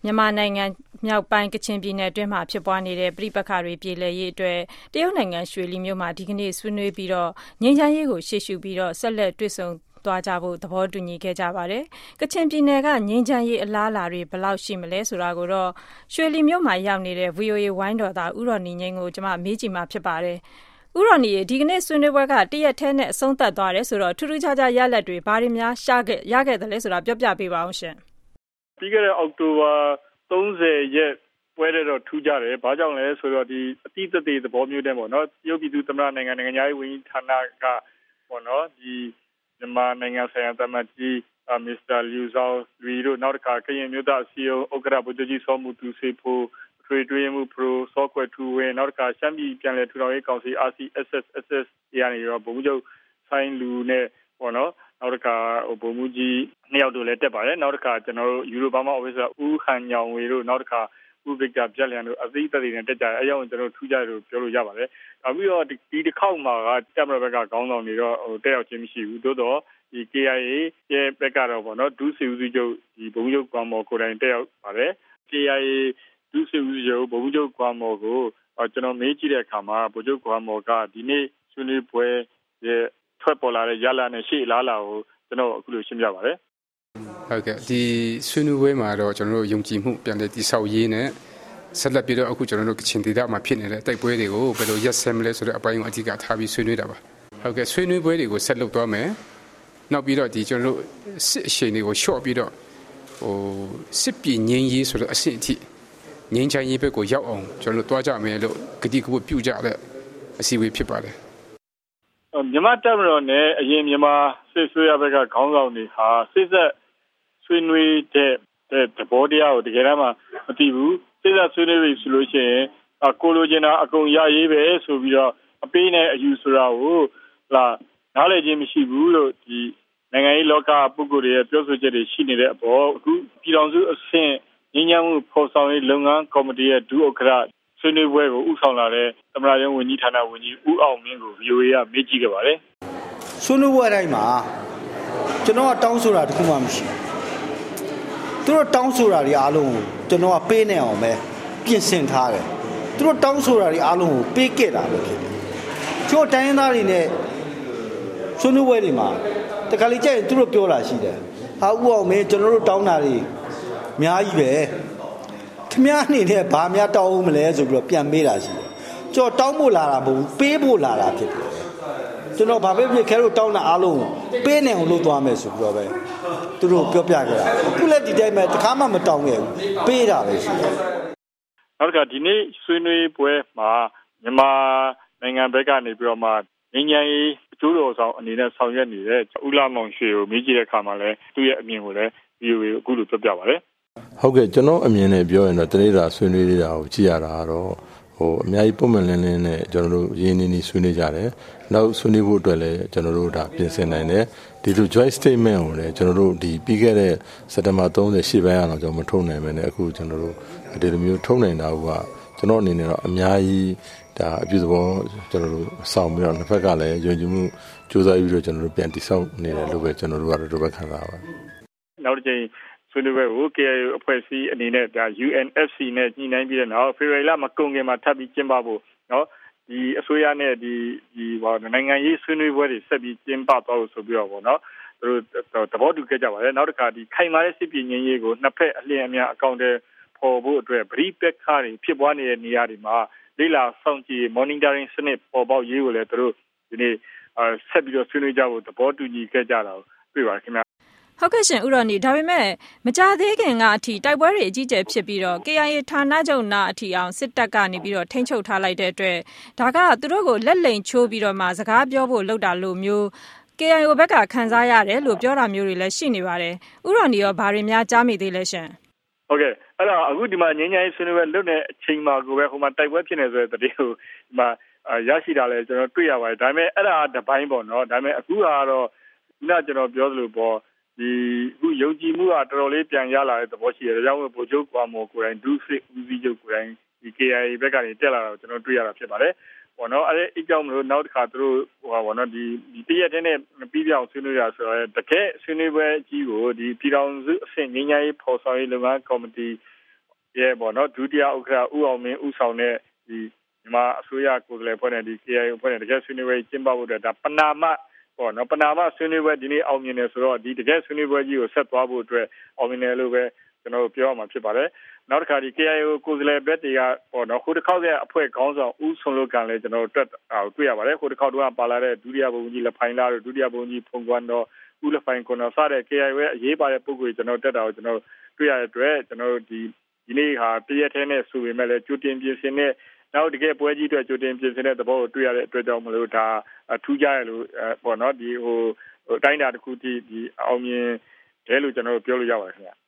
မြန်မာနိုင်ငံမြောက်ပိုင်းကချင်ပြည်နယ်အတွင်းမှာဖြစ်ပွားနေတဲ့ပဋိပက္ခတွေပြေလည်ရေးအတွက်တရုတ်နိုင်ငံရွှေလီမြို့မှာဒီကနေ့ဆွေးနွေးပြီးတော့ငြိမ်းချမ်းရေးကိုရှေ့ရှုပြီးတော့ဆက်လက်တွေ့ဆုံသွားကြဖို့သဘောတူညီခဲ့ကြပါတယ်။ကချင်ပြည်နယ်ကငြိမ်းချမ်းရေးအလားအလာတွေဘယ်လောက်ရှိမလဲဆိုတာကိုတော့ရွှေလီမြို့မှာရောက်နေတဲ့ VOA ဝိုင်းတော်သားဦးရော်နီငိမ့်ကိုကျွန်မမေးကြည့်မှာဖြစ်ပါတယ်။ဦးရော်နီဒီကနေ့ဆွေးနွေးပွဲကတရက်ထဲနဲ့အဆုံးသတ်သွားတယ်ဆိုတော့ထူးထူးခြားခြားရလဒ်တွေဘာတွေများရခဲ့တယ်လဲဆိုတာပြောပြပေးပါအောင်ရှင်။ပြီးခဲ့တဲ့အောက်တိုဘာ30ရက်ပွဲတော့ထူးကြတယ်။ဘာကြောင့်လဲဆိုတော့ဒီအတိအသေးသဘောမျိုးတဲ့ပေါ့နော်။ရုပ်ပြည်သူသမ္မတနိုင်ငံသားရေးဝန်ကြီးဌာနကပေါ့နော်ဒီမြန်မာနိုင်ငံဆိုင်ရာသမ္မတကြီးမစ္စတာလျူဇောင်းလူတို့နောက်တစ်ခါကရင်မျိုးသားအစည်းအရုံးဥက္ကဋ္ဌဗိုလ်ချုပ်ကြီးစောမှုသူစေဖို့ထွေထွေမှုပရိုစောကွယ်ထူဝင်းနောက်တစ်ခါရှမ်းပြည်ပြန်လည်ထူထောင်ရေးကောင်စီ RCSS ရာနေရောဗိုလ်မှူးချုပ်ဆိုင်းလူနဲ့ပေါ့နော်နောက်တစ်ခါဗိုလ်မှူးကြီးနှစ်ယောက်တို့လည်းတက်ပါတယ်နောက်တစ်ခါကျွန်တော်တို့ယူရိုဘာမာ officer ဦးဟန်ညောင်ဝေတို့နောက်တစ်ခါဦးဗစ်တာပြက်လျံတို့အသီးသီးနဲ့တက်ကြတယ်အဲကြောင့်ကျွန်တော်တို့ထူးကြတယ်လို့ပြောလို့ရပါတယ်နောက်ပြီးတော့ဒီတစ်ခေါက်မှာကတပ်မတော်ဘက်ကခေါင်းဆောင်တွေတော့တက်ရောက်ခြင်းမရှိဘူးသို့တော့ဒီ KIA ရဲ့ဘက်ကတော့ပေါ့နော်ဒုစီဦးစီးချုပ်ဒီဘုံချုပ်ကွမ်မော်ကိုယ်တိုင်တက်ရောက်ပါတယ် KIA ဒုစီဦးစီးချုပ်ဘုံချုပ်ကွမ်မော်ကိုကျွန်တော်မေးကြည့်တဲ့အခါမှာဘုံချုပ်ကွမ်မော်ကဒီနေ့ဆွေးနွေးပွဲရဲ့ထွက်ပေါ်လာတဲ့ရလဒ်နဲ့ရှေ့အလားအလာကိုကျွန်တော်အခုလိုရှင်းပြပါတယ်ဟုတ်ကဲ့ဒီဆွေးနွေးပွဲမှာတော့ကျွန်တော်တို့ယုံကြည်မှုပြန်လည်တည်ဆောက်ရေးနဲ့ဆက်လက်ပြီးတော့အခုကျွန်တော်တို့ကချင်ဒေသမှာဖြစ်နေတဲ့တိုက်ပွဲတွေကိုဘယ်လိုရက်ဆက်မလဲဆိုတဲ့အပိုင်းကိုအဓိကထားပြီးဆွေးနွေးတာပါဟုတ်ကဲ့ဆွေးနွေးပွဲတွေကိုဆက်လုပ်သွားမယ်နောက်ပြီးတော့ဒီကျွန်တော်တို့စစ်အရှိန်တွေကိုရှော့ပြီးတော့စစ်ပြည်ငြိမ်းရေးဆိုတဲ့အဆင့်အထိငြိမ်းချမ်းရေးဘက်ကိုရောက်အောင်ကျွန်တော်တို့တွားကြမယ်လို့ကတိကဝတ်ပြုကြတဲ့အစည်းအဝေးဖြစ်ပါတယ်မြန်မာတပ်မတော်နဲ့အရင်မြန်မာစစ်ဆွေးရဘက်ကခေါင်းဆောင်တွေဟာစစ်ဆက်ဆွေးနွေးတဲ့သဘောတရားကိုတကယ်တမ်းမှမသိဘူးစစ်ဆက်ဆွေးနွေးပြီဆိုလို့ရှိရင်ကိုလိုချင်တာအကုန်ရရေးပဲဆိုပြီးတော့အပေးနဲ့အယူဆိုတာကိုနားလည်ခြင်းမရှိဘူးလို့ဒီနိုင်ငံရေးလောကပုဂ္ဂိုလ်တွေရဲ့ပြောဆိုချက်တွေရှိနေတဲ့အပေါ်အခုပြည်ထောင်စုအဆင့်ငြိမ်းချမ်းမှုဖော်ဆောင်ရေးလုပ်ငန်းကော်မတီရဲ့ဒုဥက္ကဋ္ဌဆွေးနွေးပွဲကိုဥဆောင်လာတဲ့သမ္မတရုံးဝန်ကြီးဌာနဝန်ကြီးဦးအောင်မင်းကို VOA ကမေးကြည့်ခဲ့ပါတယ်ဆွေးနွေးပွဲတိုင်းမှာကျွန်တော်ကတောင်းဆိုတာတခုမှမရှိသူတို့တောင်းဆိုတာတွေအားလုံးကိုကျွန်တော်ကပေးနေအောင်ပဲပြင်ဆင်ထားတယ်သူတို့တောင်းဆိုတာတွေအားလုံးကိုပေးခဲ့တာပဲဖြစ်တယ်ချို့တိုင်းရင်းသားတွေနဲ့ဆွေးနွေးပွဲတွေမှာတခါလေကြရင်သူတို့ပြောတာရှိတယ်ဟာဥအောင်မင်းကျွန်တော်တို့တောင်းတာတွေအများကြီးပဲခမည်းအနေနဲ့ဘာများတောင်းအောင်မလဲဆိုပြီးတော့ပြန်မေးတာရှိတယ်ကျွန်တော်တောင်းဖို့လာတာမဟုတ်ဘူးပေးဖို့လာတာဖြစ်တယ်ကျွန်တော်ဘာပဲဖြစ်ခဲလို့တောင်းတာအားလုံးပေးနေအောင်လုပ်သွားမယ်ဆိုပြီးတော့ပဲသူတို့ပြောပြကြတာအခုလည်းဒီတိုင်းပဲတခါမှမတောင်းခဲ့ဘူးပေးတာပဲရှိတယ်နောက်ကဒီနေ့ဆွေးနွေးပွဲမှာမြန်မာနိုင်ငံဘက်ကနေပြီးတော့မှငြိမ်းချမ်းရေးအကျိုးတော်ဆောင်အနေနဲ့ဆောင်ရွက်နေတဲ့ဦးလာမောင်ရွှေကိုမေးကြည့်တဲ့အခါမှာလည်းသူ့ရဲ့အမြင်ကိုလည်း VOA ကိုအခုလိုပြောပြပါတယ်ဟုတ်ကဲ့ကျွန်တော်အမြင်နဲ့ပြောရင်တော့တနေ့တာဆွေးနွေးနေတာကိုကြည့်ရတာကတော့အများကြီးပုံမှန်လင်းလင်းနဲ့ကျွန်တော်တို့ရင်းနှီးနှီးဆွေးနွေးကြတယ်နောက်ဆွေးနွေးဖို့အတွက်လည်းကျွန်တော်တို့ဒါပြင်ဆင်နိုင်တယ်ဒီလို joint statement ကိုလည်းကျွန်တော်တို့ဒီပြီးခဲ့တဲ့စက်တင်ဘာ30ရှေ့ပိုင်းအောင်ကျွန်တော်မထုတ်နိုင်မယ်နဲ့အခုကျွန်တော်တို့ဒီလိုမျိုးထုတ်နိုင်တာကကျွန်တော်အနေနဲ့တော့အများကြီးဒါအပြုသဘောကျွန်တော်တို့ဆောင်ပြီးတော့တစ်ဖက်ကလည်းယုံကြည်မှုစူးစမ်းပြီးတော့ကျွန်တော်တို့ပြန်တည်ဆောက်နေတယ်လို့ပဲကျွန်တော်တို့ကတော့ဒီဘက်ခံစားပါနောက်တစ်ချိန်ဆွေးနွေးပွဲကို KIO အဖွဲ့အစည်းအနေနဲ့ဒါ UNFC နဲ့ညှိနှိုင်းပြီးတဲ့နောက်ဖေဖော်ဝါရီလမကုန်ခင်မှာထပ်ပြီးကျင်းပဖို့နော်ဒီအစိုးရနဲ့ဒီနိုင်ငံရေးဆွေးနွေးပွဲတွေဆက်ပြီးကျင်းပသွားလို့ဆိုပြီးတော့ဗောနော်သူတို့သဘောတူခဲ့ကြပါတယ်နောက်တစ်ခါဒီခိုင်မာတဲ့စစ်ပြည်ငြိမ်းရေးကိုနှစ်ဖက်အလျင်အမြန်အကောင့်တွေပေါ်ဖို့အတွက်ဗရိပက္ခတွေဖြစ်ပွားနေတဲ့နေရာတွေမှာလေ့လာစောင့်ကြည့် monitoring စနစ်ပေါ်ပေါက်ရေးကိုလည်းသူတို့ဒီနေ့ဆက်ပြီးတော့ဆွေးနွေးကြဖို့သဘောတူညီခဲ့ကြတာတွေ့ပါခင်ဗျာဟုတ်ကဲ့ရှင်ဦးရော်နီဒါပေမဲ့မကြသေးခင်ကအထိတိုက်ပွဲတွေအကြီးကျယ်ဖြစ်ပြီးတော့ KIA ဌာနချုပ်နာအထိအောင်စစ်တပ်ကနေပြီးတော့ထိန်းချုပ်ထားလိုက်တဲ့အတွက်ဒါကသူတို့ကိုလက်လိမ်ချိုးပြီးတော့မှစကားပြောဖို့လုပ်တာလို့မျိုး KIO ဘက်ကခန်းစားရတယ်လို့ပြောတာမျိုးတွေလည်းရှိနေပါတယ်ဥရော်နီရောဘာတွေများကြားမိသေးလဲရှင်ဟုတ်ကဲ့အဲ့တော့အခုဒီမှာငြိမ်းချမ်းရေးဆွေးနွေးပွဲလုပ်နေတဲ့အချိန်မှာကိုပဲဟိုမှာတိုက်ပွဲဖြစ်နေဆိုတဲ့တတိယကိုဒီမှာရရှိတာလဲကျွန်တော်တွေ့ရပါတယ်ဒါပေမဲ့အဲ့ဒါတပိုင်းပေါ့နော်ဒါပေမဲ့အခုကတော့ခုနကျွန်တော်ပြောသလိုပေါ့ဒီအခုယုံကြည်မှုကတော်တော်လေးပြန်ရလာတဲ့သဘောရှိတယ်ဒါကြောင့်မို့ဗိုလ်ချုပ်ကွာမော်ကိုယ်တိုင်ဒုစစ်ဦးစီးချုပ်ကိုယ်တိုင်ဒီ KIA ဘက်ကနေတက်လာတော့ကျွန်တော်တွေ့ရတာဖြစ်ပါတယ်ပေါ့နော်အဲ့ဒီအကြောင်းမလို့နောက်တစ်ခါသူတို့ဟိုပါပေါ့နော်ဒီတရက်တည်းနဲ့ပြီးပြောင်းဆွေးနွေးရဆိုတော့တကယ်ဆွေးနွေးပွဲကြီးကိုဒီပြည်ထောင်စုအဆင့်ငြိမ်းချမ်းရေးဖော်ဆောင်ရေးလုပ်ငန်းကော်မတီရဲ့ပေါ့နော်ဒုတိယဥက္ကဋ္ဌဦးအောင်မင်းဦးဆောင်တဲ့ဒီမြန်မာအစိုးရကိုယ်စားလှယ်ဖွဲ့တဲ့ဒီ KIO ဖွဲ့တဲ့တကယ်ဆွေးနွေးပွဲကျင်းပဖို့အတွက်ဒါပနာမပေါ့နော်ပနာမဆွေးနွေးပွဲဒီနေ့အောင်မြင်တယ်ဆိုတော့ဒီတကယ်ဆွေးနွေးပွဲကြီးကိုဆက်သွားဖို့အတွက်အောင်မြင်တယ်လို့ပဲကျွန်တော်ပြောရမှာဖြစ်ပါတယ်နောက်တစ်ခါဒီ KIO ကိုယ်စားလှယ်ဘက်တွေကပေါ့နော်ခုတစ်ခေါက်ရဲ့အဖွဲ့ခေါင်းဆောင်ဦးဆွန်လုတ်ကလည်းကျွန်တော်တွေ့ရပါတယ်ခုတစ်ခေါက်တော့ပါလာတဲ့ဒုတိယဗိုလ်ကြီးလက်ဖိုင်လာတို့ဒုတိယဗိုလ်ကြီးဖုန်ကွမ်တော့ဦးလက်ဖိုင်ကွန်တော်စတဲ့ KIO ရဲ့အရေးပါတဲ့ပုံကိုကျွန်တော်တက်တာကိုကျွန်တော်တွေ့ရတဲ့အတွက်ကျွန်တော်ဒီနေ့ဟာတရက်ထဲနဲ့ဆိုပေမဲ့လည်းကြိုတင်ပြင်ဆင်တဲ့နောက်တကယ်ပွဲကြီးအတွက်ကြိုတင်ပြင်ဆင်တဲ့သဘောကိုတွေ့ရတဲ့အတွက်ကြောင့်မလို့ဒါထူးခြားရလို့ပေါ့နော်ဒီတိုင်းတာတစ်ခုဒီအောင်မြင်တယ်လို့ကျွန်တော်ပြောလို့ရပါတယ်ခင်ဗျာ